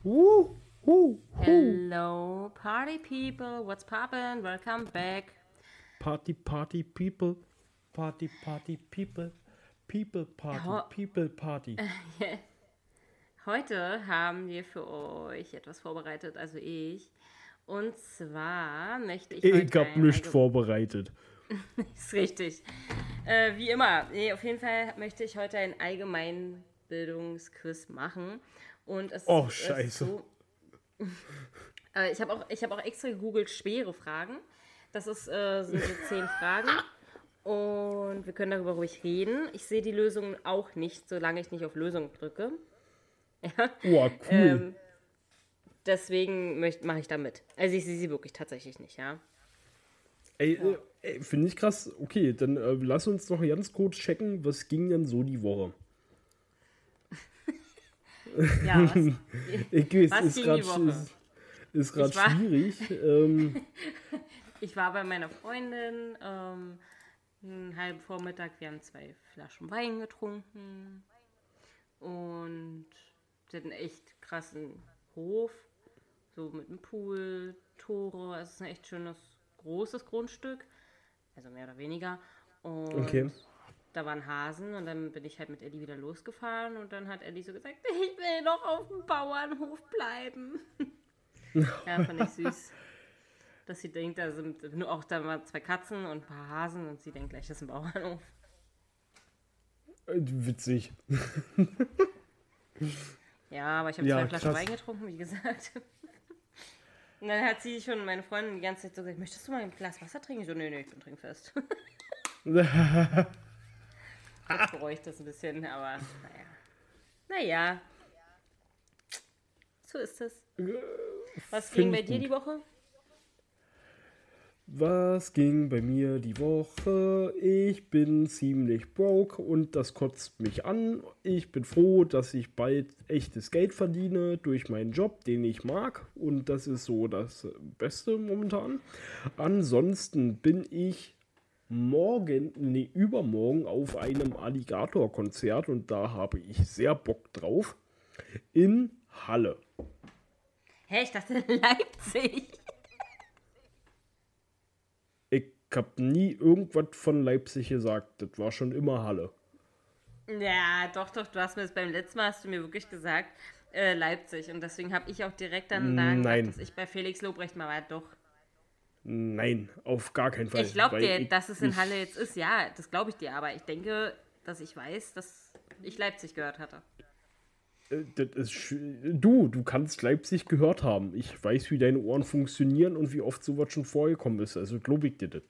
Woo, woo, woo. Hello, party people. What's poppin'? Welcome back. Party, party, people. Party, party, people. People, party, Ho- people, party. Heute haben wir für euch etwas vorbereitet, also ich. Und zwar möchte ich heute Ich hab nichts vorbereitet. Ist richtig. Wie immer. Nee, auf jeden Fall möchte ich heute ein Allgemeinbildungsquiz machen. Und es Oh, ist scheiße. so. Ich hab auch extra gegoogelt schwere Fragen. Das sind so 10 Fragen. Und wir können darüber ruhig reden. Ich sehe die Lösungen auch nicht, solange ich nicht auf Lösung drücke. Ja. Oh, cool. Deswegen mache ich da mit. Also ich sehe sie wirklich tatsächlich nicht, ja. Ey, finde ich krass. Okay, dann lass uns noch ganz kurz checken, was ging denn so die Woche? Ja, was? Ich weiß, Was ging die Woche? ist gerade Ich war- schwierig. Ich war bei meiner Freundin einen halben Vormittag. Wir haben 2 Flaschen Wein getrunken. Und sie hat einen echt krassen Hof. So mit einem Pool, Tore. Es ist ein echt schönes, großes Grundstück. Also mehr oder weniger. Und Okay. da waren Hasen. Und dann bin ich halt mit Ellie wieder losgefahren. Und dann hat Ellie so gesagt, ich will noch auf dem Bauernhof bleiben. Ja, fand ich süß. Dass sie denkt, da sind nur auch da mal 2 Katzen und ein paar Hasen und sie denkt gleich, das ist ein Bauernhof. Witzig. Ja, aber ich habe Ja, 2 Flaschen krass. Wein getrunken, wie gesagt. Und dann hat sie schon, meine Freundin, die ganze Zeit so gesagt, möchtest du mal ein Glas Wasser trinken? Ich so, nee, ich bin trinkfest. Jetzt bereue ich das ein bisschen, aber naja. So ist es. Was ging Find bei ich dir gut. die Woche? Was ging bei mir die Woche? Ich bin ziemlich broke und das kotzt mich an. Ich bin froh, dass ich bald echtes Geld verdiene durch meinen Job, den ich mag. Und das ist so das Beste momentan. Ansonsten bin ich übermorgen auf einem Alligator-Konzert und da habe ich sehr Bock drauf. In Halle. Hä, ich dachte Leipzig. Ich habe nie irgendwas von Leipzig gesagt. Das war schon immer Halle. Ja, doch, du hast mir das beim letzten Mal, hast du mir wirklich gesagt, Leipzig. Und deswegen habe ich auch direkt dann da Nein. gesagt, dass ich bei Felix Lobrecht mal war. Doch. Nein, auf gar keinen Fall. Ich glaube weil dir, ich dass es in nicht- Halle jetzt ist. Ja, das glaube ich dir. Aber ich denke, dass ich weiß, dass ich Leipzig gehört hatte. Das ist du kannst Leipzig gehört haben. Ich weiß, wie deine Ohren funktionieren und wie oft sowas schon vorgekommen ist. Also glaube ich dir das.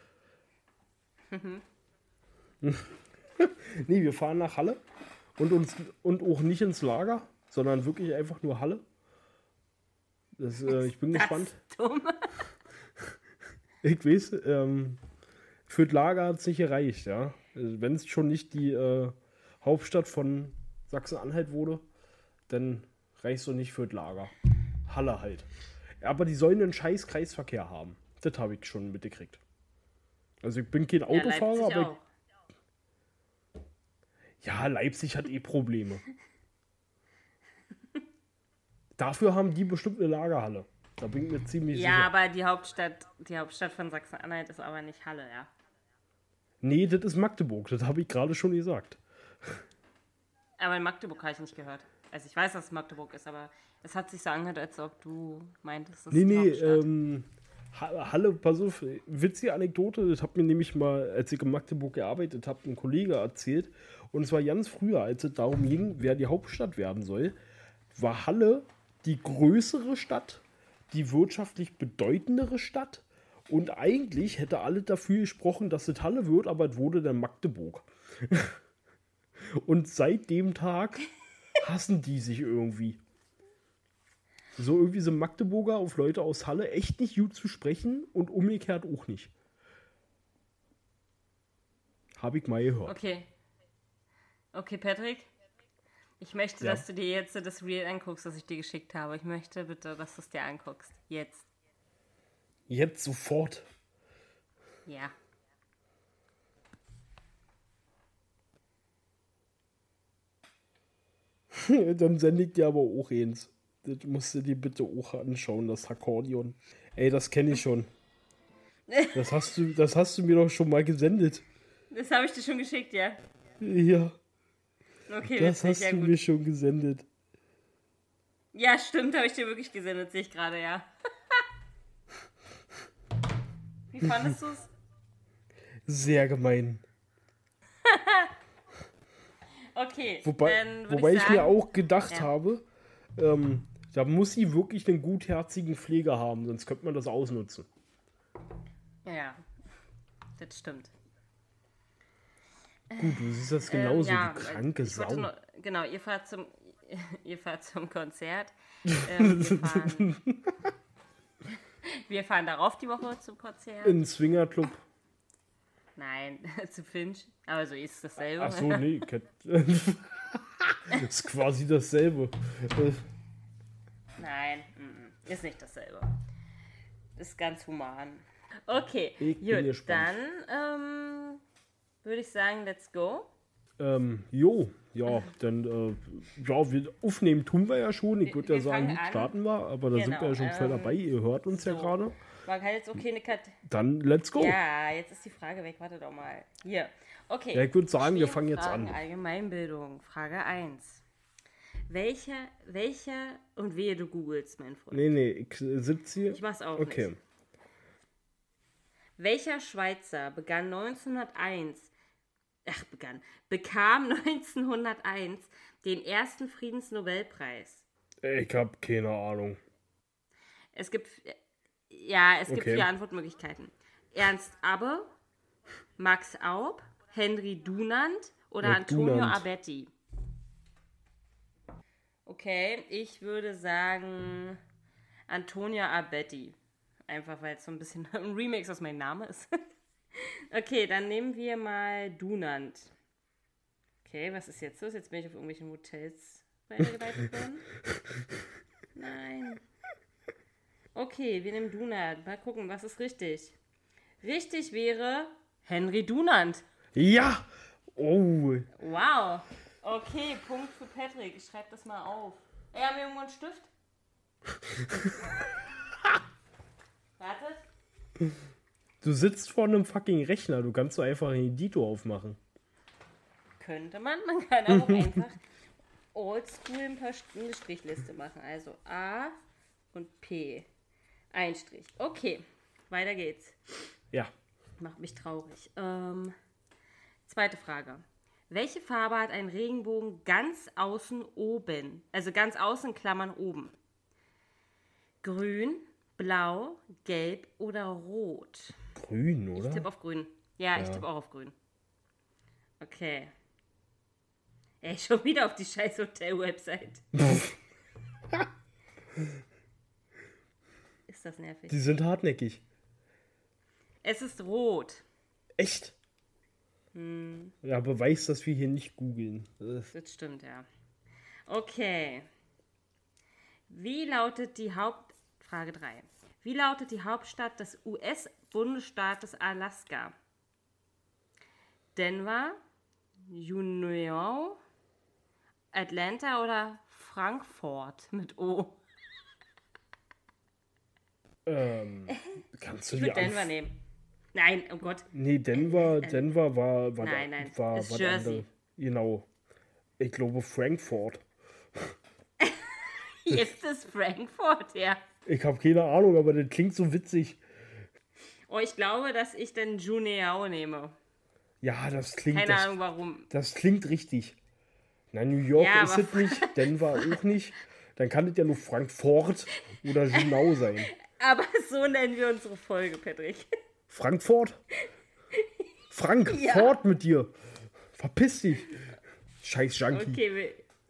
Nee, wir fahren nach Halle und auch nicht ins Lager, sondern wirklich einfach nur Halle. Ich bin gespannt. Das ist dumm. Ich weiß, für das Lager hat es nicht gereicht, ja. Wenn es schon nicht die Hauptstadt von Sachsen-Anhalt wurde, dann reicht es doch nicht für das Lager. Halle halt. Aber die sollen einen scheiß Kreisverkehr haben. Das habe ich schon mitgekriegt. Also ich bin kein Ja, Autofahrer, Leipzig aber auch. ja, Leipzig hat eh Probleme. Dafür haben die bestimmt eine Lagerhalle. Da bin ich mir ziemlich Ja, sicher. aber die Hauptstadt von Sachsen-Anhalt ist aber nicht Halle, ja. Nee, das ist Magdeburg. Das habe ich gerade schon gesagt. Aber in Magdeburg habe ich nicht gehört. Also ich weiß, dass es Magdeburg ist, aber es hat sich so angehört, als ob du meintest, das ist die Nee, Hauptstadt. Halle, pass auf, witzige Anekdote, das hat mir nämlich mal, als ich in Magdeburg gearbeitet habe, ein Kollege erzählt. Und zwar ganz früher, als es darum ging, wer die Hauptstadt werden soll, war Halle die größere Stadt, die wirtschaftlich bedeutendere Stadt. Und eigentlich hätte alle dafür gesprochen, dass es Halle wird, aber es wurde dann Magdeburg. Und seit dem Tag hassen die sich irgendwie. So irgendwie sind Magdeburger auf Leute aus Halle echt nicht gut zu sprechen und umgekehrt auch nicht. Habe ich mal gehört. Okay, Patrick. Ich möchte, Ja. dass du dir jetzt das Reel anguckst, das ich dir geschickt habe. Ich möchte bitte, dass du es dir anguckst. Jetzt. Jetzt sofort. Ja. Dann sende ich dir aber auch eins. Das musst du dir bitte auch anschauen, das Akkordeon. Ey, das kenne ich schon. Das hast du mir doch schon mal gesendet. Das habe ich dir schon geschickt, ja. Ja, Okay, das witzig, hast ja du gut. mir schon gesendet. Ja, stimmt, habe ich dir wirklich gesendet, sehe ich gerade, ja. Wie fandest du es? Sehr gemein. Okay, Wobei, dann würde wobei ich mir sagen, auch gedacht ja. habe, da muss sie wirklich einen gutherzigen Pfleger haben, sonst könnte man das ausnutzen. Ja, das stimmt. Gut, du siehst das genauso, ja, du kranke ich wollte Sau. nur, genau, ihr fahrt zum Konzert. Wir fahren darauf die Woche zum Konzert. In Swingerclub. Nein, zu Finch. Aber so ist dasselbe. Ach so, nee. Ist quasi dasselbe. Nein, ist nicht dasselbe. Ist ganz human. Okay, Ich bin gut, gespannt. dann würde ich sagen, let's go. Ja, dann, wir aufnehmen tun wir ja schon. Ich würde ja wir sagen, fangen an. starten wir, aber da sind wir ja schon voll dabei. Ihr hört uns ja so. gerade. Man kann jetzt okay eine Dann let's go. Ja, jetzt ist die Frage weg. Warte doch mal. Hier. Okay. Ja, ich würde sagen, wir Schwere fangen jetzt Fragen an. Allgemeinbildung. Frage 1. Welcher und wehe du googelst, mein Freund. Nee, ich sitze hier. Ich mach's auch Okay. nicht. Welcher Schweizer bekam 1901 den ersten Friedensnobelpreis? Ich habe keine Ahnung. Es gibt Okay. 4 Antwortmöglichkeiten. Ernst Abbe, Max Aub, Henry Dunant oder Ja, Antonio Dunant. Abetti. Okay, ich würde sagen Antonio Abetti. Einfach weil es so ein bisschen ein Remix aus meinem Namen ist. Okay, dann nehmen wir mal Dunant. Okay, was ist jetzt los? Jetzt bin ich auf irgendwelchen Hotels weitergeleitet worden. Nein. Okay, wir nehmen Dunant. Mal gucken, was ist richtig. Richtig wäre Henry Dunant. Ja! Oh, Wow. Okay, Punkt für Patrick. Ich schreibe das mal auf. Ey, haben wir irgendwo einen Stift? Wartet. du sitzt vor einem fucking Rechner. Du kannst so einfach einen Editor aufmachen. Könnte man. Man kann auch einfach oldschool eine Strichliste machen. Also A und P. Ein Strich. Okay, weiter geht's. Ja. Macht mich traurig. Zweite Frage. Welche Farbe hat ein Regenbogen ganz außen oben? Also ganz außen, Klammern oben. Grün, blau, gelb oder rot? Grün, Ich oder? tippe auf grün. Ja, ich tippe auch auf grün. Okay. Ey, schon wieder auf die scheiß Hotel-Website. Ist das nervig? Die sind hartnäckig. Es ist rot. Echt? Ja, Beweis, dass wir hier nicht googeln. Das stimmt, ja. Okay. Frage 3. Wie lautet die Hauptstadt des US-Bundesstaates Alaska? Denver, Juneau, Atlanta oder Frankfurt mit O? Kannst du Ich die würde Denver nehmen. Nein, oh Gott. Nee, Denver war Nein, war ist was Jersey. anderes. Genau. Ich glaube Frankfurt. Jetzt ist Frankfurt, ja. Ich habe keine Ahnung, aber das klingt so witzig. Oh, ich glaube, dass ich dann Juneau nehme. Ja, das klingt Keine Ahnung warum. das klingt richtig. Na, New York Ja, ist aber es nicht, Denver auch nicht. Dann kann es ja nur Frankfurt oder Juneau sein. Aber so nennen wir unsere Folge, Patrick. Frankfurt? Frank, Ja. fort mit dir. Verpiss dich. Scheiß Junkie. Okay,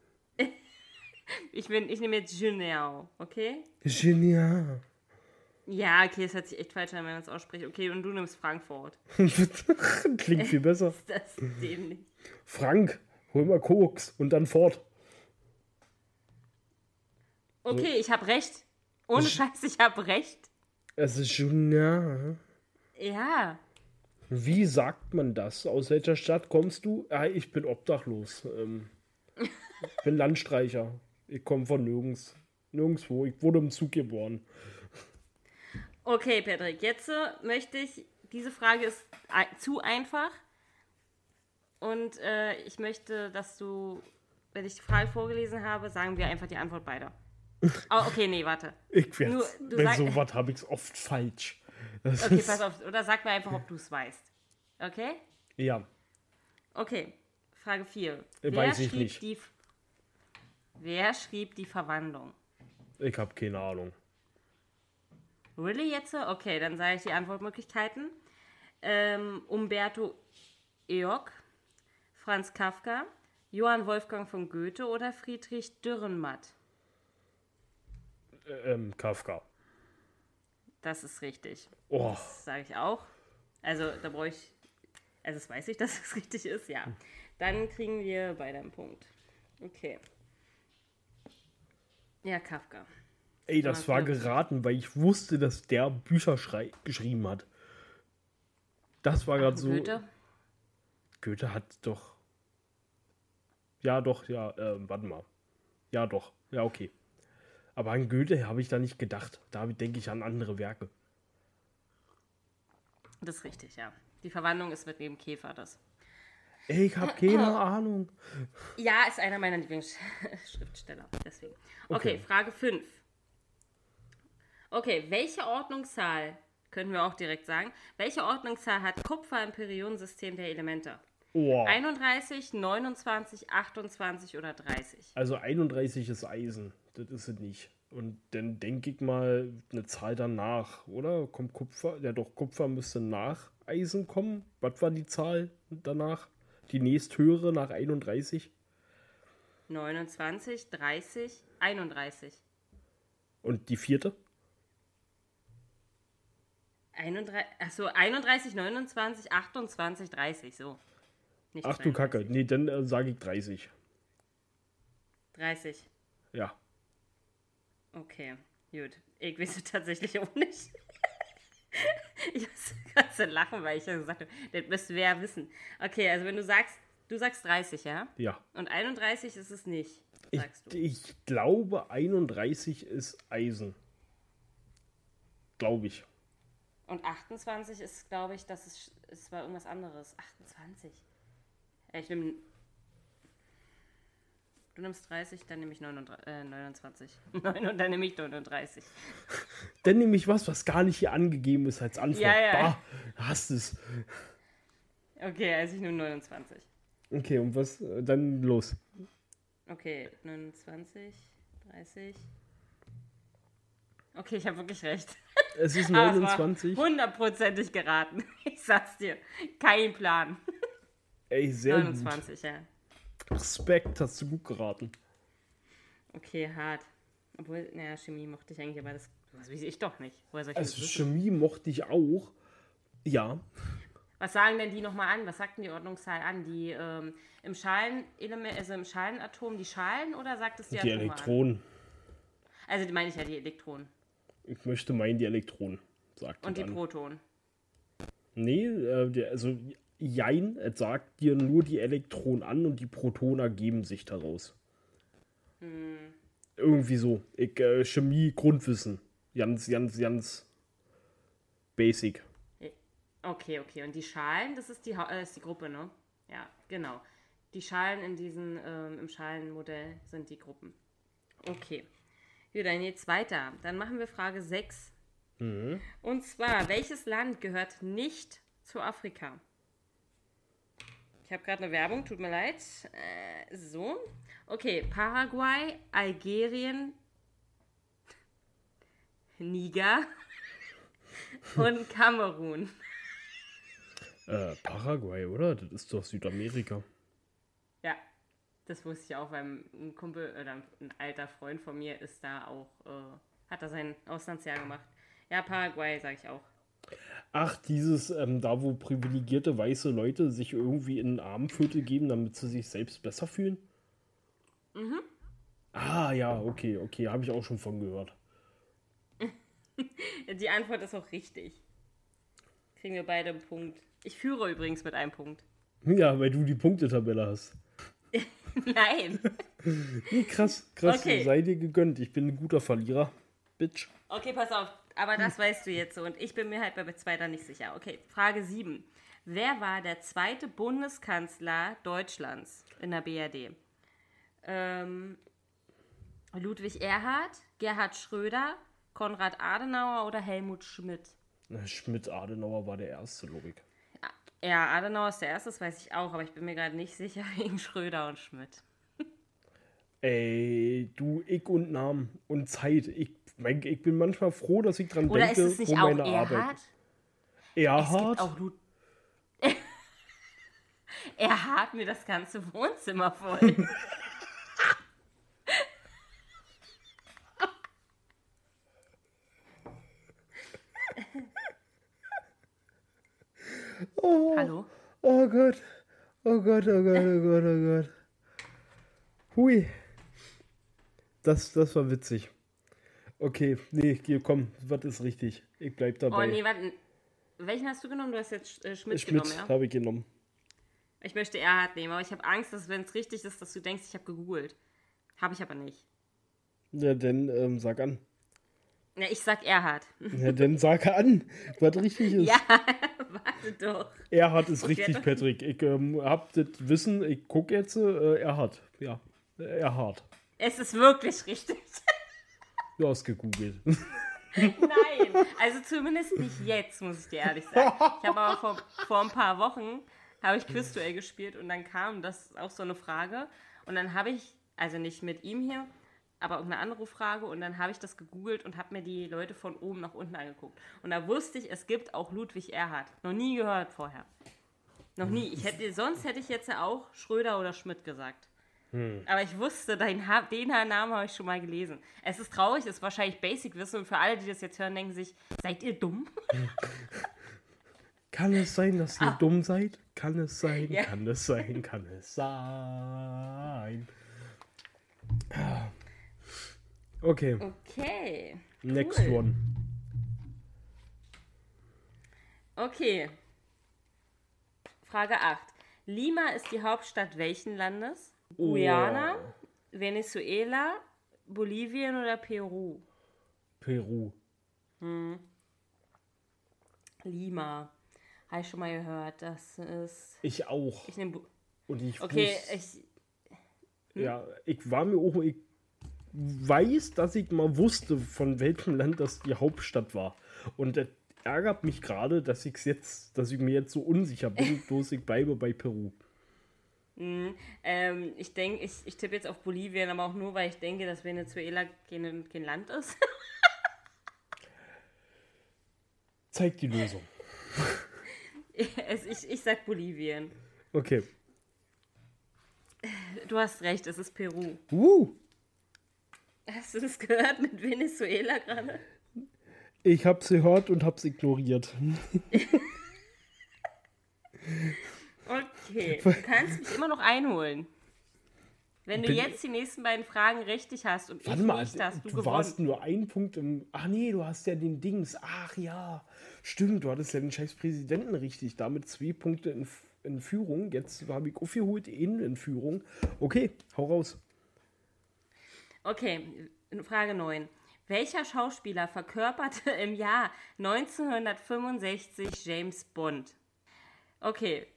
ich nehme jetzt Juneau, okay? Genial. Ja, okay, es hört sich echt falsch an, wenn man es ausspricht. Okay, und du nimmst Frankfurt. Klingt viel besser. Ist das dämlich? Frank, hol mal Koks und dann fort. Okay, ich habe recht. Ohne Scheiß, ich habe recht. Es ist Genial. Ja. Wie sagt man das? Aus welcher Stadt kommst du? Ah, ich bin obdachlos. Ich bin Landstreicher. Ich komme von nirgends. Nirgendwo. Ich wurde im Zug geboren. Okay, Patrick, jetzt möchte ich, diese Frage ist zu einfach und ich möchte, dass du, wenn ich die Frage vorgelesen habe, sagen wir einfach die Antwort beide. Oh, okay, nee, warte. Ich werd's, bei sowas habe ich es oft falsch. Okay, pass auf, oder sag mir einfach, ob du es weißt. Okay? Ja, Okay, Frage 4. weiß ich nicht. Wer schrieb die Verwandlung? Ich habe keine Ahnung. Really jetzt? Okay, dann sage ich die Antwortmöglichkeiten. Umberto Eok, Franz Kafka, Johann Wolfgang von Goethe oder Friedrich Dürrenmatt? Kafka. Das ist richtig. Oh. Das sage ich auch. Also, da brauche ich... Also, das weiß ich, dass es richtig ist, ja. Dann kriegen wir beide einen Punkt. Okay. Ja, Kafka. Ey, das war geraten, weil ich wusste, dass der Bücher geschrieben hat. Das war gerade so... Goethe? Goethe hat doch... Ja, doch, ja, warte mal. Ja, doch, ja, okay. Aber an Goethe habe ich da nicht gedacht. Da denke ich an andere Werke. Das ist richtig, ja. Die Verwandlung ist mit dem Käfer, das. Ey, ich habe keine Ahnung. Ja, ist einer meiner Lieblingsschriftsteller, deswegen. Okay, Frage 5. Okay, welche Ordnungszahl, können wir auch direkt sagen, welche Ordnungszahl hat Kupfer im Periodensystem der Elemente? Oh. 31, 29, 28 oder 30? Also 31 ist Eisen, das ist es nicht. Und dann denke ich mal eine Zahl danach, oder? Kommt Kupfer? Ja doch, Kupfer müsste nach Eisen kommen. Was war die Zahl danach? Die nächsthöhere nach 31? 29, 30, 31. Und die vierte? 31, 29, 28, 30, so. Nicht Ach du Kacke, nee, dann sage ich 30. 30. Ja. Okay, gut. Ich weiß es tatsächlich auch nicht. Ich muss gerade so lachen, weil ich ja gesagt habe, das müsste wer wissen. Okay, also wenn du sagst 30, ja? Ja. Und 31 ist es nicht, sagst du. Ich glaube, 31 ist Eisen. Glaube ich. Und 28 ist, glaube ich, es war irgendwas anderes. 28. Ich nehme... Du nimmst 30, dann nehme ich 29. 9 und dann nehme ich 39. Dann nehme ich was gar nicht hier angegeben ist als Antwort. Ja. Bah, hast es. Okay, also ich nehme 29. Okay, und was? Dann los. Okay, 29, 30. Okay, ich habe wirklich recht. Es ist 29. Hundertprozentig geraten. Ich sag's dir. Kein Plan. Ey, sehr 29, gut. Ja. Respekt, hast du gut geraten. Okay, hart. Obwohl, naja, Chemie mochte ich eigentlich, aber das weiß ich doch nicht. Woher soll ich Also das wissen? Chemie mochte ich auch. Ja. Was sagen denn die nochmal an? Was sagt denn die Ordnungszahl an? Die im Schalenelement, also im Schalenatom die Schalen oder sagt es die Atome Elektronen. an? Also die meine ich ja die Elektronen. Ich möchte meinen, die Elektronen, sagt Und die dann. Protonen. Nee, also jein, es sagt dir nur die Elektronen an und die Protonen ergeben sich daraus. Irgendwie so. Chemie, Grundwissen. Ganz basic. Okay. Und die Schalen, das ist die Gruppe, ne? Ja, genau. Die Schalen in diesem, im Schalenmodell sind die Gruppen. Okay. Gut, dann geht's weiter. Dann machen wir Frage 6. Und zwar, welches Land gehört nicht zu Afrika? Ich habe gerade eine Werbung, tut mir leid. So. Okay, Paraguay, Algerien, Niger und Kamerun. Paraguay, oder? Das ist doch Südamerika. Ja, das wusste ich auch, weil ein Kumpel oder ein alter Freund von mir ist da auch, hat da sein Auslandsjahr gemacht. Ja, Paraguay, sage ich auch. Ach, dieses, da wo privilegierte weiße Leute sich irgendwie in ein Armenviertel geben, damit sie sich selbst besser fühlen? Ah, ja, okay, habe ich auch schon von gehört. Die Antwort ist auch richtig. Kriegen wir beide einen Punkt. Ich führe übrigens mit einem Punkt. Ja, weil du die Punktetabelle hast. Nein. Nee, krass. Okay. Sei dir gegönnt. Ich bin ein guter Verlierer. Bitch. Okay, pass auf. Aber das weißt du jetzt so. Und ich bin mir halt bei zweiter nicht sicher. Okay, Frage 7. Wer war der zweite Bundeskanzler Deutschlands in der BRD? Ludwig Erhard, Gerhard Schröder, Konrad Adenauer oder Helmut Schmidt? Schmidt-Adenauer war der erste, Logik. Ja, Adenauer ist der erste, das weiß ich auch, aber ich bin mir gerade nicht sicher wegen Schröder und Schmidt. Ey, du, ich und Namen und Zeit. Ich bin manchmal froh, dass ich dran Oder denke, ist es nicht wo auch meine Erhard? Arbeit ist. Es Erhard? gibt auch Erhard mir das ganze Wohnzimmer voll. Hallo? Oh Gott. Oh Gott, oh Gott, oh Gott, oh Gott. Hui. Das war witzig. Okay, nee, komm, was ist richtig? Ich bleib dabei. Oh nee, warte. Welchen hast du genommen? Du hast jetzt Schmidt Schmidt genommen, ja? habe ich genommen. Ich möchte Erhard nehmen, aber ich habe Angst, dass wenn es richtig ist, dass du denkst, ich habe gegoogelt. Habe ich aber nicht. Ja, dann sag an. Ja, ich sag Erhard. Ja, dann sag an, was richtig ist. Ja, warte doch. Erhard ist richtig, Patrick. Ich hab das Wissen, ich gucke jetzt, Erhard. Ja, Erhard. Es ist wirklich richtig. Du hast gegoogelt. Nein, also zumindest nicht jetzt, muss ich dir ehrlich sagen. Ich habe aber vor ein paar Wochen habe ich Quizduell gespielt und dann kam das auch so eine Frage und dann habe ich, also nicht mit ihm hier, aber irgendeine andere Frage und dann habe ich das gegoogelt und habe mir die Leute von oben nach unten angeguckt. Und da wusste ich, es gibt auch Ludwig Erhard. Noch nie gehört vorher. Noch nie. Sonst hätte ich jetzt ja auch Schröder oder Schmidt gesagt. Aber ich wusste, den Namen habe ich schon mal gelesen. Es ist traurig, ist wahrscheinlich Basic-Wissen und für alle, die das jetzt hören, denken sich, seid ihr dumm? Kann es sein, dass ihr dumm seid? Kann es sein? Ja. Kann es sein? Kann es sein? Okay. Okay. Next cool. one. Okay. Frage 8. Lima ist die Hauptstadt welchen Landes? Guyana, Venezuela, Bolivien oder Peru? Peru. Lima. Habe ich schon mal gehört. Das ist... Ich auch. Ich nehme... Und ich Okay, wusste, ja, ich weiß, dass ich mal wusste, von welchem Land das die Hauptstadt war. Und das ärgert mich gerade, dass ich mir jetzt so unsicher bin, bloß ich bleibe bei Peru. ich denke, ich tippe jetzt auf Bolivien, aber auch nur, weil ich denke, dass Venezuela kein Land ist. Zeig die Lösung. Ich sag Bolivien. Okay. Du hast recht, es ist Peru. Hast du das gehört mit Venezuela gerade? Ich hab's gehört und hab's ignoriert. Okay, du kannst mich immer noch einholen. Wenn du jetzt die nächsten beiden Fragen richtig hast und Warte ich mal, nicht, hast du du gewonnen. warst nur ein Punkt im... Ach nee, du hast ja den Dings. Ach ja, stimmt, du hattest ja den scheiß Präsidenten richtig. Damit 2 Punkte in Führung. Jetzt habe ich aufgeholt, in Führung. Okay, hau raus. Okay, Frage 9. Welcher Schauspieler verkörperte im Jahr 1965 James Bond? Okay,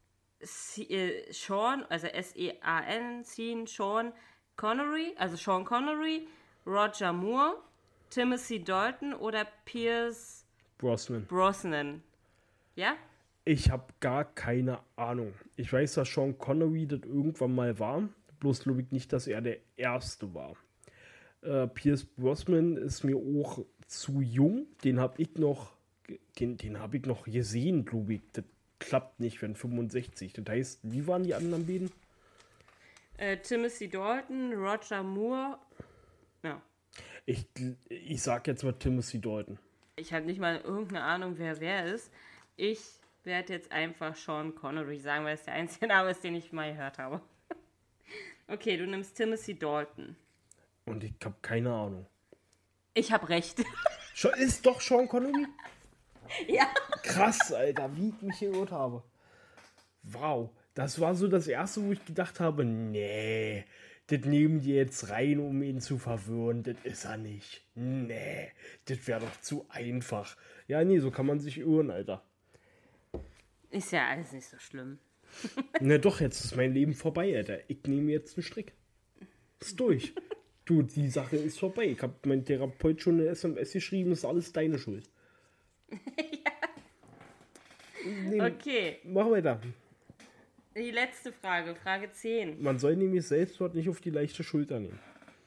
Sean, also S-E-A-N, Sean Connery, also Sean Connery, Roger Moore, Timothy Dalton oder Pierce Brosnan. Ja? Ich habe gar keine Ahnung. Ich weiß, dass Sean Connery das irgendwann mal war. Bloß glaube ich nicht, dass er der Erste war. Pierce Brosnan ist mir auch zu jung. Den habe ich noch gesehen, glaube ich. Das klappt nicht, wenn 65. Das heißt, wie waren die anderen beiden? Timothy Dalton, Roger Moore. Ja. Ich sag jetzt mal Timothy Dalton. Ich habe nicht mal irgendeine Ahnung, wer ist. Ich werde jetzt einfach Sean Connery sagen, weil es der einzige Name ist, den ich mal gehört habe. Okay, du nimmst Timothy Dalton. Und ich habe keine Ahnung. Ich habe recht. Ist doch Sean Connery? Ja. Krass, Alter, wie ich mich geirrt habe. Wow, das war so das Erste, wo ich gedacht habe, nee, das nehmen die jetzt rein, um ihn zu verwirren. Das ist er nicht. Nee, das wäre doch zu einfach. Ja, nee, so kann man sich irren, Alter. Ist ja alles nicht so schlimm. Na doch, jetzt ist mein Leben vorbei, Alter. Ich nehme jetzt einen Strick. Ist durch. Du, die Sache ist vorbei. Ich habe meinem Therapeut schon eine SMS geschrieben, ist alles deine Schuld. Ja. Nee, Okay, mach weiter. die letzte Frage, Frage 10. Man soll nämlich Selbstmord nicht auf die leichte Schulter nehmen.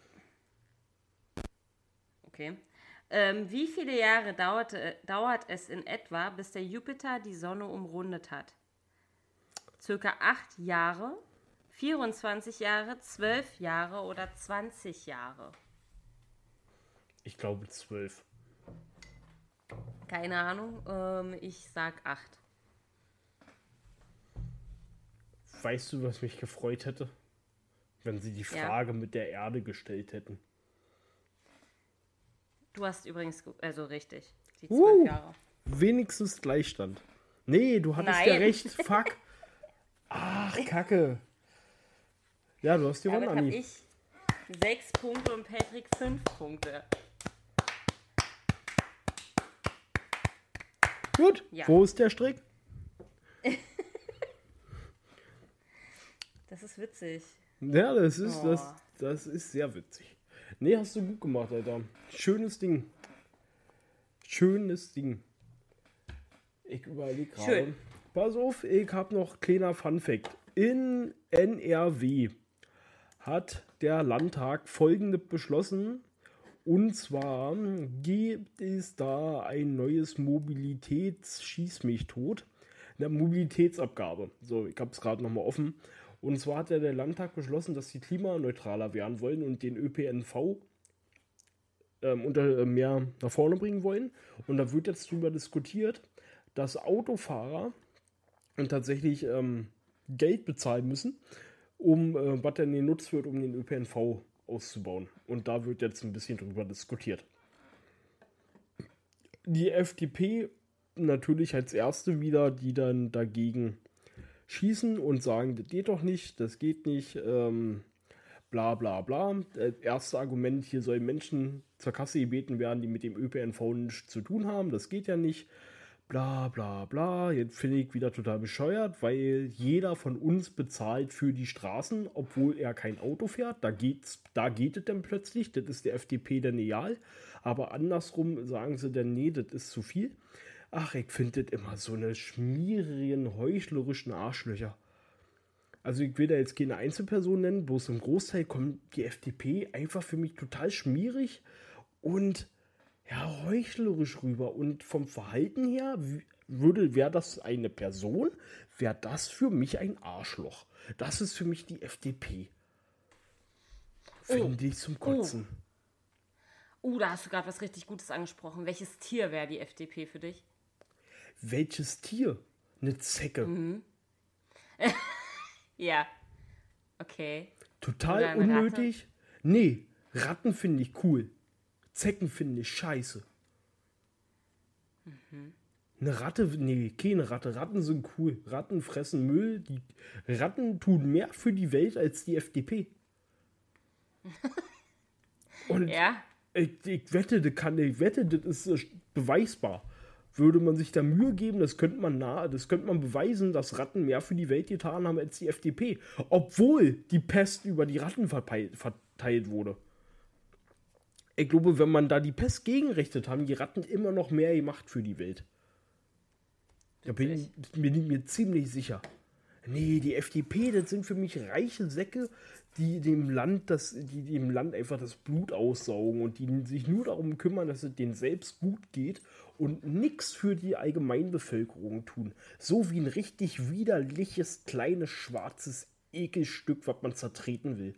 Okay. Wie viele Jahre dauert es in etwa, bis der Jupiter die Sonne umrundet hat? Circa 8 Jahre, 24 Jahre, 12 Jahre oder 20 Jahre? Ich glaube 12. Keine Ahnung, ich sag 8. Weißt du, was mich gefreut hätte? Wenn sie die Ja. Frage mit der Erde gestellt hätten. Du hast übrigens, also richtig, die 12 Jahre. Wenigstens Gleichstand. Nee, du hattest ja Nein. recht. Fuck. Ach, Kacke. Ja, du hast gewonnen, Damit habe Anni. ich 6 Punkte und Patrick 5 Punkte. Gut, Ja. wo ist der Strick? Das ist witzig. Ja, das ist, Oh. das ist sehr witzig. Nee, hast du gut gemacht, Alter. Schönes Ding. Schönes Ding. Ich überlege gerade. Schön. Pass auf, ich habe noch kleiner Funfact. In NRW hat der Landtag Folgendes beschlossen. Und zwar gibt es da ein neues Schieß mich tot. Eine Mobilitätsabgabe. So, ich habe es gerade nochmal offen. Und zwar hat ja der Landtag beschlossen, dass sie klimaneutraler werden wollen und den ÖPNV mehr nach vorne bringen wollen. Und da wird jetzt darüber diskutiert, dass Autofahrer tatsächlich Geld bezahlen müssen, was dann genutzt wird, um den ÖPNV auszubauen. Und da wird jetzt ein bisschen drüber diskutiert. Die FDP natürlich als erste wieder, die dann dagegen schießen und sagen, das geht doch nicht, das geht nicht, bla bla bla. Das erste Argument, hier sollen Menschen zur Kasse gebeten werden, die mit dem ÖPNV nichts zu tun haben, das geht ja nicht, bla bla bla. Jetzt finde ich wieder total bescheuert, weil jeder von uns bezahlt für die Straßen, obwohl er kein Auto fährt. Da geht es dann plötzlich, das ist der FDP dann egal, aber andersrum sagen sie dann, nee, das ist zu viel. Ach, ich finde das immer so eine schmierigen, heuchlerischen Arschlöcher. Also ich will da jetzt keine Einzelperson nennen, bloß im Großteil kommt die FDP einfach für mich total schmierig und ja, heuchlerisch rüber. Und vom Verhalten her, wäre das eine Person, wäre das für mich ein Arschloch. Das ist für mich die FDP. Finde ich zum Kotzen. Da hast du gerade was richtig Gutes angesprochen. Welches Tier wäre die FDP für dich? Welches Tier? Eine Zecke. Ja. Okay. Total Oder eine Ratte? unnötig. Nee, Ratten finde ich cool. Zecken finde ich scheiße. Eine Ratte, nee, keine Ratte. Ratten sind cool. Ratten fressen Müll. Die Ratten tun mehr für die Welt als die FDP. Und Ja. ich wette, das ist beweisbar. Würde man sich da Mühe geben, das könnte man beweisen, dass Ratten mehr für die Welt getan haben als die FDP. Obwohl die Pest über die Ratten verteilt wurde. Ich glaube, wenn man da die Pest gegenrechnet, haben die Ratten immer noch mehr gemacht für die Welt. Da bin ich mir ziemlich sicher. Nee, die FDP, das sind für mich reiche Säcke, die dem Land einfach das Blut aussaugen und die sich nur darum kümmern, dass es denen selbst gut geht und nichts für die Allgemeinbevölkerung tun. So wie ein richtig widerliches, kleines, schwarzes Ekelstück, was man zertreten will.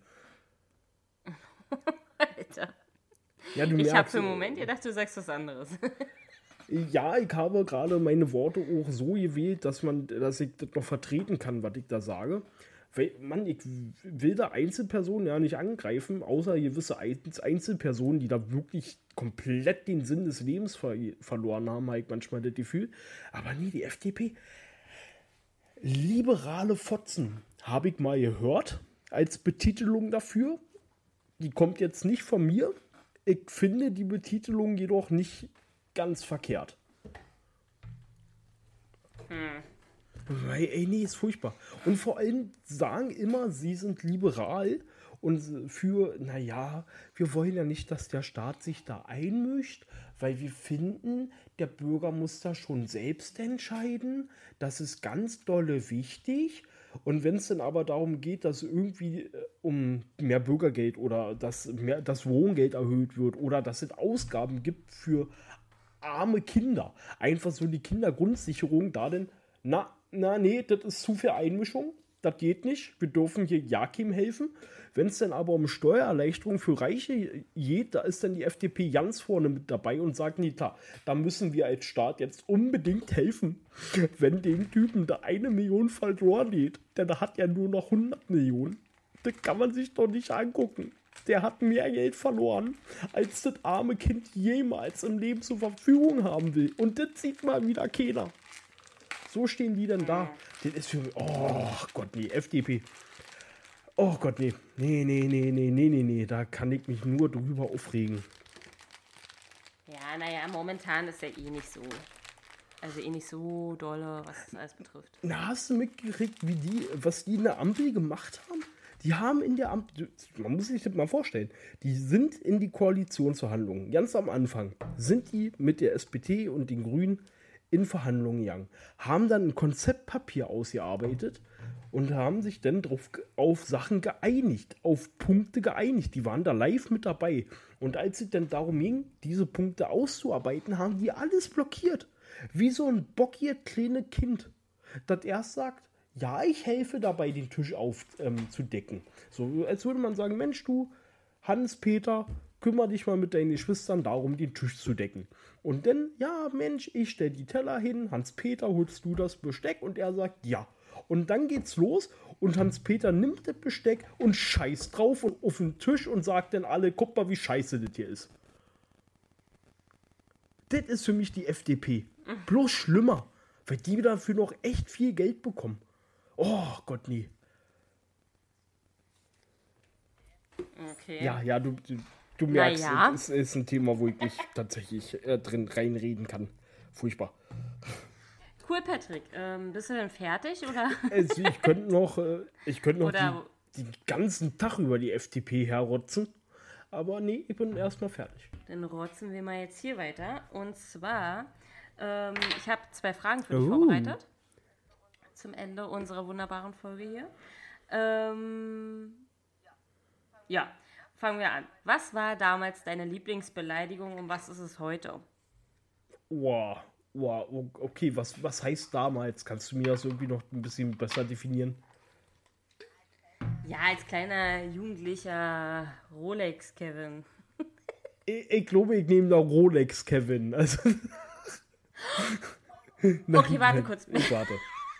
Alter. Ja, du Ich habe merkst, für einen Moment gedacht, du sagst was anderes. ja, ich habe gerade meine Worte auch so gewählt, dass ich das noch vertreten kann, was ich da sage. Weil, Mann, ich will da Einzelpersonen ja nicht angreifen, außer gewisse Einzelpersonen, die da wirklich komplett den Sinn des Lebens verloren haben, habe ich manchmal das Gefühl. Aber nee, die FDP, liberale Fotzen, habe ich mal gehört, als Betitelung dafür. Die kommt jetzt nicht von mir. Ich finde die Betitelung jedoch nicht ganz verkehrt. Weil, ey, nee, ist furchtbar. Und vor allem sagen immer, sie sind liberal und naja, wir wollen ja nicht, dass der Staat sich da einmischt, weil wir finden, der Bürger muss da schon selbst entscheiden. Das ist ganz dolle wichtig. Und wenn es dann aber darum geht, dass irgendwie um mehr Bürgergeld oder dass das Wohngeld erhöht wird oder dass es Ausgaben gibt für arme Kinder, einfach so die Kindergrundsicherung, da denn, nee, das ist zu viel Einmischung, das geht nicht, wir dürfen hier ja keinem helfen. Wenn es dann aber um Steuererleichterung für Reiche geht, da ist dann die FDP ganz vorne mit dabei und sagt, nee, klar, da müssen wir als Staat jetzt unbedingt helfen, wenn den Typen da 1 Million verloren geht, denn der hat ja nur noch 100 Millionen. Das kann man sich doch nicht angucken. Der hat mehr Geld verloren, als das arme Kind jemals im Leben zur Verfügung haben will. Und das sieht mal wieder keiner. So stehen die dann da. Das ist für mich, oh Gott, nee, FDP. Oh Gott, nee. Nee. Da kann ich mich nur drüber aufregen. Ja, naja, momentan ist ja eh nicht so. Also eh nicht so dolle, was das alles betrifft. Na, hast du mitgekriegt, was die in der Ampel gemacht haben? Die haben in der Ampel, man muss sich das mal vorstellen, die sind in die Koalitionsverhandlungen, ganz am Anfang, sind die mit der SPD und den Grünen in Verhandlungen gegangen, haben dann ein Konzeptpapier ausgearbeitet und haben sich dann auf Sachen geeinigt, auf Punkte geeinigt. Die waren da live mit dabei. Und als es dann darum ging, diese Punkte auszuarbeiten, haben die alles blockiert. Wie so ein bockiges kleines Kind, das erst sagt, ja, ich helfe dabei, den Tisch aufzudecken. So, als würde man sagen, Mensch, du, Hans-Peter, kümmere dich mal mit deinen Geschwistern darum, den Tisch zu decken. Und dann, ja, Mensch, ich stelle die Teller hin, Hans-Peter, holst du das Besteck? Und er sagt, ja. Und dann geht's los und Hans-Peter nimmt das Besteck und scheißt drauf und auf den Tisch und sagt dann alle, guck mal, wie scheiße das hier ist. Das ist für mich die FDP. Bloß schlimmer, weil die dafür noch echt viel Geld bekommen. Oh Gott, nee. Okay. Ja, du merkst, es ist ein Thema, wo ich mich tatsächlich drin reinreden kann. Furchtbar. Cool, Patrick. Bist du denn fertig, oder? Also ich könnte noch den ganzen Tag über die FDP herrotzen. Aber nee, ich bin erstmal fertig. Dann rotzen wir mal jetzt hier weiter. Und zwar, ich habe 2 Fragen für dich vorbereitet. Zum Ende unserer wunderbaren Folge hier. Ja, fangen wir an. Was war damals deine Lieblingsbeleidigung und was ist es heute? Wow, okay, was heißt damals? Kannst du mir das irgendwie noch ein bisschen besser definieren? Ja, als kleiner Jugendlicher Rolex-Kevin. Ich glaube, ich nehme da Rolex-Kevin. Also okay, warte kurz. Warte.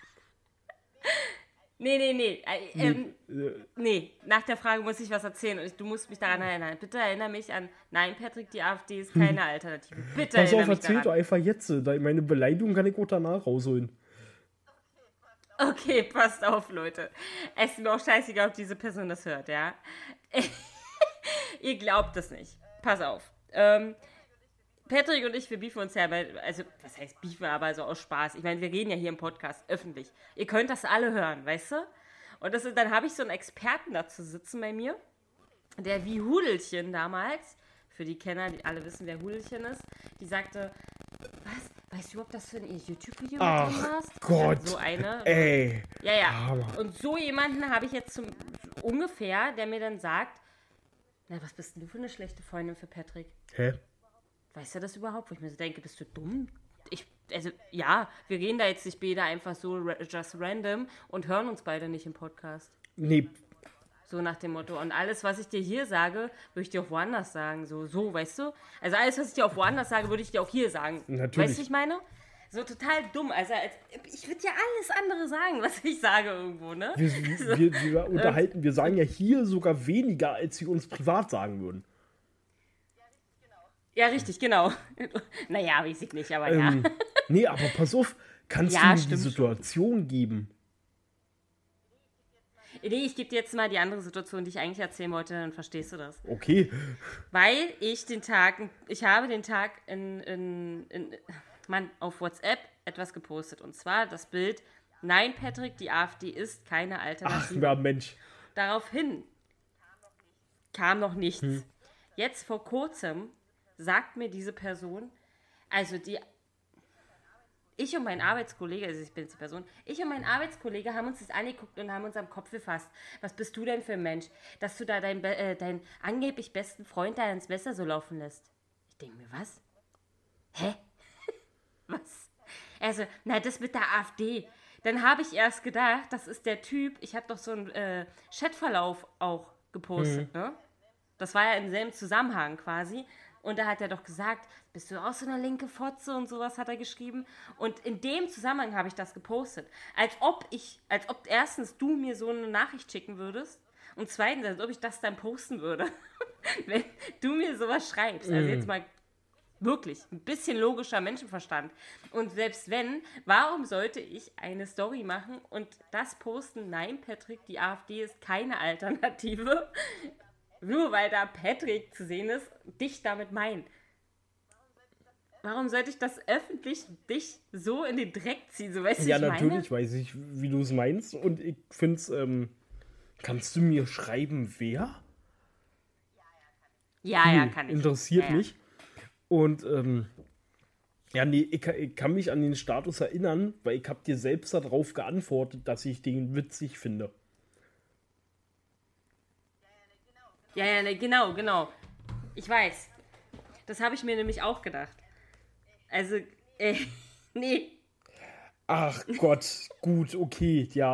Nee, nach der Frage muss ich was erzählen und du musst mich daran erinnern. Bitte erinnere mich an, nein, Patrick, die AfD ist keine Alternative. Bitte Pass erinnere auf, mich erzähl daran. doch einfach jetzt. Meine Beleidigung kann ich auch danach rausholen. Okay, passt auf, Leute. Es ist mir auch scheißegal, ob diese Person das hört, ja? Ihr glaubt es nicht. Pass auf. Patrick und ich, wir beefen uns ja, also, was heißt beefen, aber so aus Spaß. Ich meine, wir reden ja hier im Podcast öffentlich. Ihr könnt das alle hören, weißt du? Und dann habe ich so einen Experten dazu sitzen bei mir, der wie Hudelchen damals, für die Kenner, die alle wissen, wer Hudelchen ist, die sagte, was? Weißt du überhaupt, dass du in ihr YouTube-Video mit drin warst? Gott, so eine. ey. Ja. Hammer. Und so jemanden habe ich jetzt ungefähr, der mir dann sagt, na, was bist denn du für eine schlechte Freundin für Patrick? Hä? Weißt du das überhaupt? Wo ich mir so denke, bist du dumm? Ja, wir reden da jetzt nicht beide einfach so just random und hören uns beide nicht im Podcast. Nee. So nach dem Motto. Und alles, was ich dir hier sage, würde ich dir auch woanders sagen. So, weißt du? Also alles, was ich dir auch woanders sage, würde ich dir auch hier sagen. Natürlich. Weißt du, ich meine? So total dumm. Also ich würde ja alles andere sagen, was ich sage irgendwo, ne? Wir unterhalten, wir sagen ja hier sogar weniger, als sie uns privat sagen würden. Ja, richtig, genau. Naja, weiß ich nicht, aber ja. Nee, aber pass auf, kannst du mir die Situation geben? Nee, ich gebe dir jetzt mal die andere Situation, die ich eigentlich erzählen wollte, dann verstehst du das. Okay. Weil ich habe den Tag auf WhatsApp etwas gepostet. Und zwar das Bild, nein, Patrick, die AfD ist keine Ach, Alternative. ja, Mensch. Daraufhin kam noch nichts. Jetzt vor kurzem sagt mir diese Person, also ich und mein Arbeitskollege, also ich bin jetzt die Person, ich und mein Arbeitskollege haben uns das angeguckt und haben uns am Kopf gefasst. Was bist du denn für ein Mensch, dass du da deinen angeblich besten Freund da ins Messer so laufen lässt? Ich denke mir, was? Hä? Was? Also, na, das mit der AfD. Dann habe ich erst gedacht, das ist der Typ, ich habe doch so einen Chatverlauf auch gepostet, ne? Das war ja im selben Zusammenhang quasi. Und da hat er doch gesagt, bist du auch so eine linke Fotze und sowas hat er geschrieben. Und in dem Zusammenhang habe ich das gepostet. Als ob erstens du mir so eine Nachricht schicken würdest und zweitens, als ob ich das dann posten würde. Wenn du mir sowas schreibst. Also jetzt mal wirklich ein bisschen logischer Menschenverstand. Und selbst wenn, warum sollte ich eine Story machen und das posten? Nein, Patrick, die AfD ist keine Alternative. Nur weil da Patrick zu sehen ist, dich damit meinen. Warum sollte ich das öffentlich dich so in den Dreck ziehen? So, weißt du, Ja, ich natürlich weiß ich, wie du es meinst. Und ich finde es, kannst du mir schreiben, wer? Ja, kann ich. Interessiert Ja. mich. Und, ja, nee, ich kann mich an den Status erinnern, weil ich habe dir selbst darauf geantwortet, dass ich den witzig finde. Ja, ne, genau. Ich weiß. Das habe ich mir nämlich auch gedacht. Also, nee. Ach Gott, gut, okay, ja,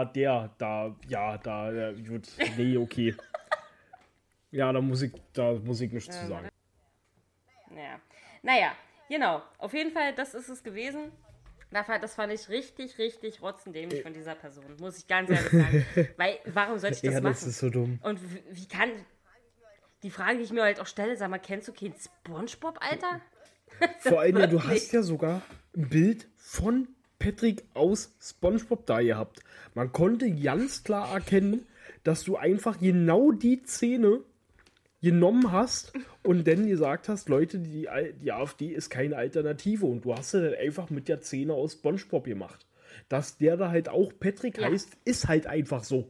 gut, nee, okay. Ja, da muss ich nichts zu sagen. Ja. Naja, genau. Auf jeden Fall, das ist es gewesen. Das fand ich richtig, richtig rotzendämlich von dieser Person. Muss ich ganz ehrlich sagen. Weil, warum sollte ich das Ja, machen? das ist so dumm. Und wie kann... Die Frage, die ich mir halt auch stelle, sag mal, kennst du keinen SpongeBob, Alter? Vor allem, du hast ja sogar ein Bild von Patrick aus SpongeBob da gehabt. Man konnte ganz klar erkennen, dass du einfach genau die Szene genommen hast und dann gesagt hast, Leute, die AfD ist keine Alternative. Und du hast sie dann einfach mit der Szene aus SpongeBob gemacht. Dass der da halt auch Patrick heißt, ist halt einfach so.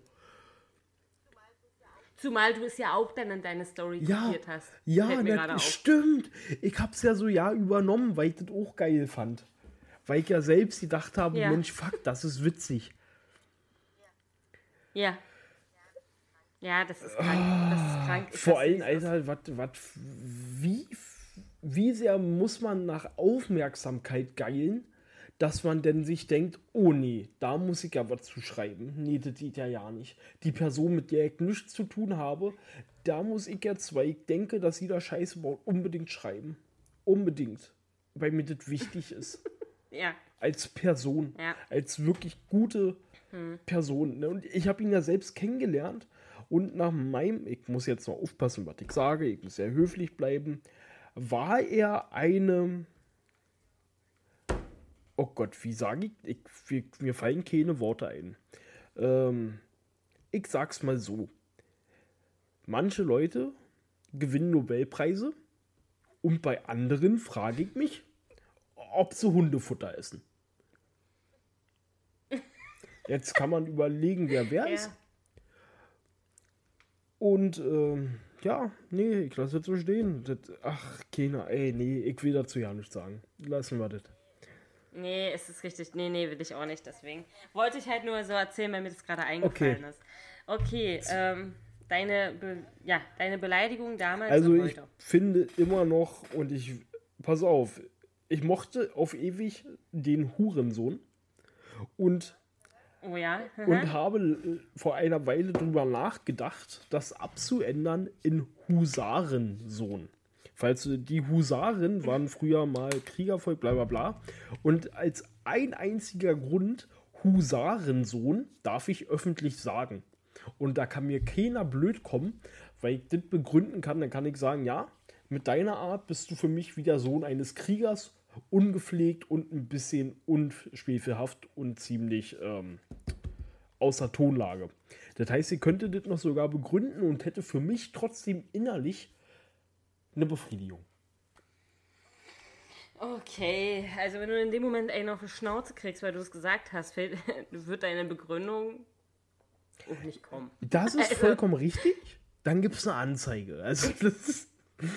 Zumal du es ja auch dann in deine Story kopiert hast. Ja, Fällt mir gerade auf. stimmt. Ich hab's ja so übernommen, weil ich das auch geil fand. Weil ich ja selbst gedacht habe, Ja. Mensch, fuck, das ist witzig. Ja. Ja, das ist krank. Das ist krank. Ich Vor weiß allem, nicht, Alter, wie sehr muss man nach Aufmerksamkeit geilen, dass man denn sich denkt, oh nee, da muss ich ja was zu schreiben. Nee, das geht ja nicht. Die Person, mit der ich nichts zu tun habe, da muss ich jetzt, weil ich denke, dass sie da Scheiße baut, unbedingt schreiben. Unbedingt. Weil mir das wichtig ist. Ja. Als Person. Ja. Als wirklich gute Person. Ne? Und ich habe ihn ja selbst kennengelernt. Und ich muss jetzt noch aufpassen, was ich sage, ich muss sehr höflich bleiben, war er oh Gott, wie sage ich? Mir fallen keine Worte ein. Ich sag's mal so. Manche Leute gewinnen Nobelpreise und bei anderen frage ich mich, ob sie Hundefutter essen. Jetzt kann man überlegen, wer ist. Und, ja, nee, ich lasse das so stehen. Ich will dazu ja nichts sagen. Lassen wir das. Nee, es ist richtig. Nee, will ich auch nicht, deswegen. Wollte ich halt nur so erzählen, weil mir das gerade eingefallen ist. Okay, deine Beleidigung damals Also und ich heute. finde immer noch, pass auf, ich mochte auf ewig den Hurensohn und Oh ja. und habe vor einer Weile drüber nachgedacht, das abzuändern in Husarensohn. Falls die Husaren waren früher mal Kriegervolk, bla bla bla. Und als ein einziger Grund, Husarensohn, darf ich öffentlich sagen. Und da kann mir keiner blöd kommen, weil ich das begründen kann. Dann kann ich sagen, ja, mit deiner Art bist du für mich wie der Sohn eines Kriegers, ungepflegt und ein bisschen unschwefelhaft und ziemlich außer Tonlage. Das heißt, ihr könntet das noch sogar begründen und hätte für mich trotzdem innerlich eine Befriedigung. Okay, also wenn du in dem Moment einen auf die Schnauze kriegst, weil du es gesagt hast, wird deine Begründung auch nicht kommen. Das ist vollkommen richtig. Dann gibt es eine Anzeige. Also das ist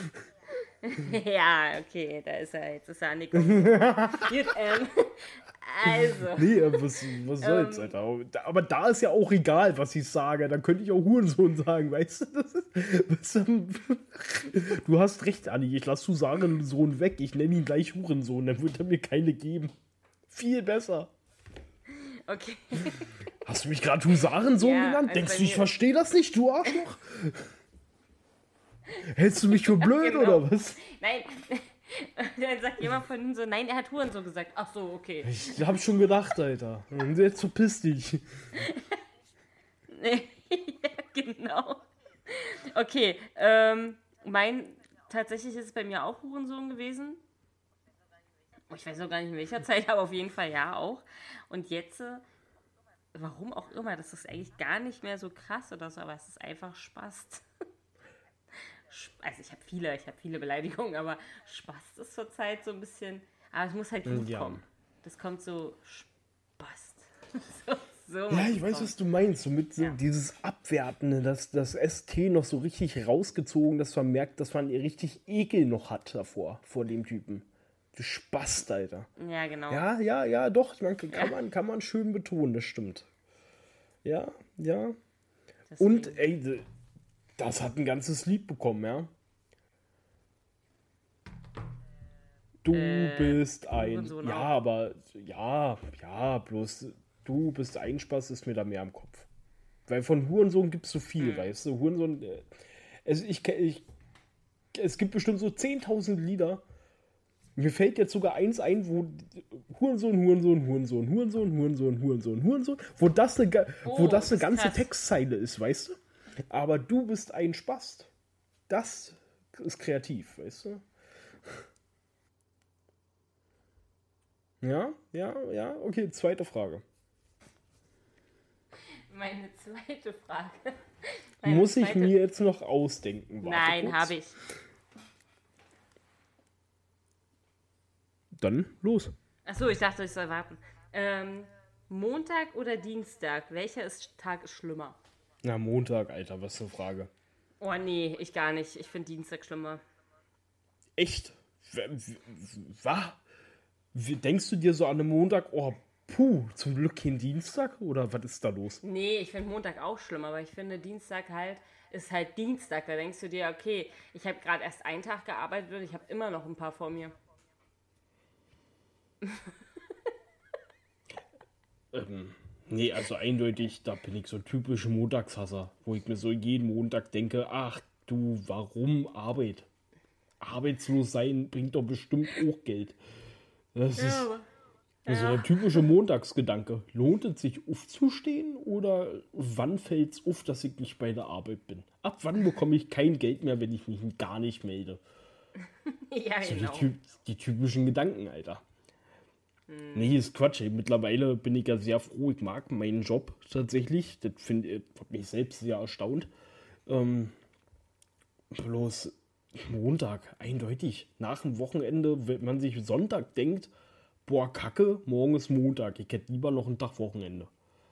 Ja, okay, da ist er. Jetzt ist er angekommen. Gut, also. Nee, was soll's, Alter. Aber da ist ja auch egal, was ich sage. Da könnte ich auch Hurensohn sagen, weißt du? Du hast recht, Anni. Ich lasse Hurensohn weg. Ich nenne ihn gleich Hurensohn. Dann wird er mir keine geben. Viel besser. Okay. Hast du mich gerade Husarensohn genannt? Denkst du, ich verstehe das nicht, du Arschloch? Hältst du mich für blöd, genau. oder was? Nein. Dann sagt jemand von ihnen so, nein, er hat Hurensohn gesagt. Ach so, okay. Ich hab schon gedacht, Alter. Und jetzt verpiss dich. Ja, genau. Okay, tatsächlich ist es bei mir auch Hurensohn gewesen. Ich weiß auch gar nicht in welcher Zeit, aber auf jeden Fall ja auch. Und jetzt, warum auch immer, das ist eigentlich gar nicht mehr so krass oder so, aber es ist einfach Spaß. Also ich habe viele Beleidigungen, aber Spaß ist zurzeit so ein bisschen, aber es muss halt gut kommen. Das kommt so Spaß. so ja, ich weiß, was du meinst. So mit dieses Abwertende, dass das ST noch so richtig rausgezogen, dass man merkt, dass man richtig Ekel noch hat davor, vor dem Typen. Du Spast, Alter. Ja, genau. Ja, doch. Kann man schön betonen, das stimmt. Ja. Deswegen. Und, ey, das hat ein ganzes Lied bekommen, ja. Du bist ein... so ja, aber... Ja, bloß... Du bist ein Spaß, ist mir da mehr im Kopf. Weil von Hurensohn gibt es so viel, weißt du? Hurensohn... es gibt bestimmt so 10.000 Lieder. Mir fällt jetzt sogar eins ein, wo Hurensohn, wo das eine ganze krass. Textzeile ist, weißt du? Aber du bist ein Spast. Das ist kreativ, weißt du? Ja, okay, zweite Frage. Meine zweite Frage. Muss ich mir jetzt noch ausdenken? Nein, habe ich. Dann los. Achso, ich dachte, ich soll warten. Montag oder Dienstag? Welcher Tag ist schlimmer? Na, Montag, Alter, was für eine Frage. Oh nee, ich gar nicht. Ich finde Dienstag schlimmer. Echt? Was? Denkst du dir so an einem Montag, oh, zum Glück kein Dienstag? Oder was ist da los? Nee, ich finde Montag auch schlimm, aber ich finde Dienstag ist halt Dienstag. Da denkst du dir, okay, ich habe gerade erst einen Tag gearbeitet und ich habe immer noch ein paar vor mir. Nee, also eindeutig, da bin ich so typisch Montagshasser, wo ich mir so jeden Montag denke, ach du, warum Arbeit? Arbeitslos sein bringt doch bestimmt auch Geld. Das ist so der typische Montagsgedanke. Lohnt es sich aufzustehen oder wann fällt es auf, dass ich nicht bei der Arbeit bin? Ab wann bekomme ich kein Geld mehr, wenn ich mich gar nicht melde? Ja, so genau. Die typischen Gedanken, Alter. Nee, ist Quatsch. Ey. Mittlerweile bin ich ja sehr froh. Ich mag meinen Job tatsächlich. Das hat mich selbst sehr erstaunt. Bloß Montag, eindeutig. Nach dem Wochenende, wenn man sich Sonntag denkt, boah, Kacke, morgen ist Montag. Ich hätte lieber noch einen Tag Wochenende.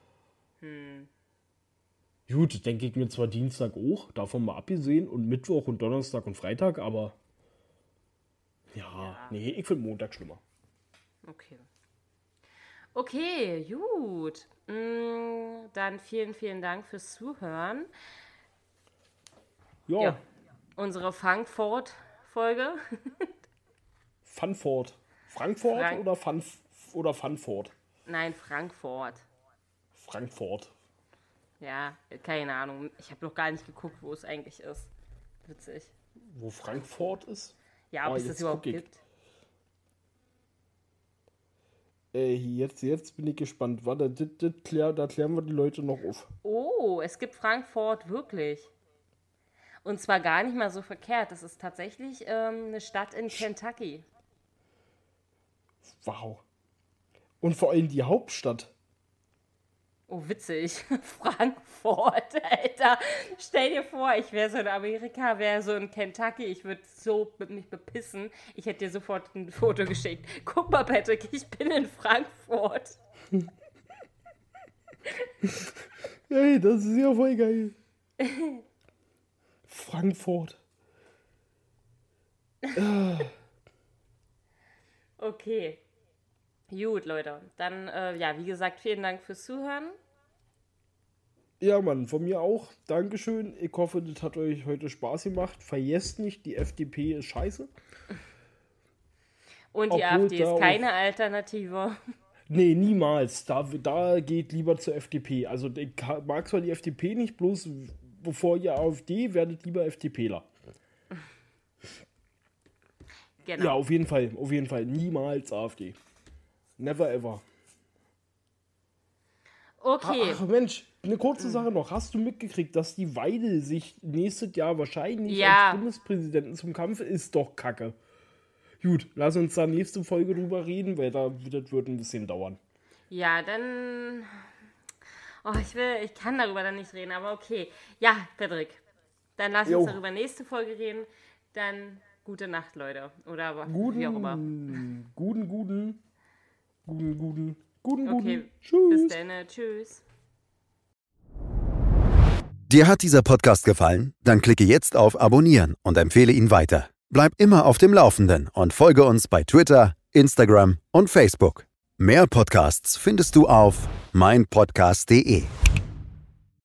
Gut, denke ich mir zwar Dienstag auch, davon mal abgesehen, und Mittwoch und Donnerstag und Freitag, aber nee, ich finde Montag schlimmer. Okay, gut. Dann vielen, vielen Dank fürs Zuhören. Ja. Unsere Frankfurt-Folge. Frankfurt oder Funford? Nein, Frankfurt. Frankfurt. Ja, keine Ahnung. Ich habe noch gar nicht geguckt, wo es eigentlich ist. Witzig. Wo Frankfurt ist? Ja, ob es das überhaupt gibt. Jetzt bin ich gespannt. Warte, da klären wir die Leute noch auf. Oh, es gibt Frankfurt wirklich. Und zwar gar nicht mal so verkehrt. Das ist tatsächlich eine Stadt in Kentucky. Wow. Und vor allem die Hauptstadt. Oh, witzig. Frankfurt, Alter. Stell dir vor, ich wäre so in Amerika, wäre so in Kentucky. Ich würde so mich bepissen. Ich hätte dir sofort ein Foto geschickt. Guck mal, Patrick, ich bin in Frankfurt. Hey, das ist ja voll geil. Frankfurt. Okay. Gut, Leute. Dann, wie gesagt, vielen Dank fürs Zuhören. Ja, Mann, von mir auch. Dankeschön. Ich hoffe, das hat euch heute Spaß gemacht. Vergesst nicht, die FDP ist scheiße. Und die AfD ist keine Alternative. Nee, niemals. Da geht lieber zur FDP. Also ich mag zwar die FDP nicht, bloß bevor ihr AfD, werdet lieber FDPler. Genau. Ja, auf jeden Fall. Niemals AfD. Never ever. Okay. Ach Mensch, eine kurze Sache noch. Hast du mitgekriegt, dass die Weidel sich nächstes Jahr wahrscheinlich als Bundespräsidenten zum Kampf ist? Doch kacke. Gut, lass uns da nächste Folge drüber reden, weil das wird ein bisschen dauern. Ja, dann... Oh, ich kann darüber dann nicht reden, aber okay. Ja, Patrick, dann lass uns darüber nächste Folge reden. Dann gute Nacht, Leute. Oder wie auch immer. Guten. Okay, Tschüss. Bis dann. Tschüss. Dir hat dieser Podcast gefallen? Dann klicke jetzt auf Abonnieren und empfehle ihn weiter. Bleib immer auf dem Laufenden und folge uns bei Twitter, Instagram und Facebook. Mehr Podcasts findest du auf meinpodcast.de.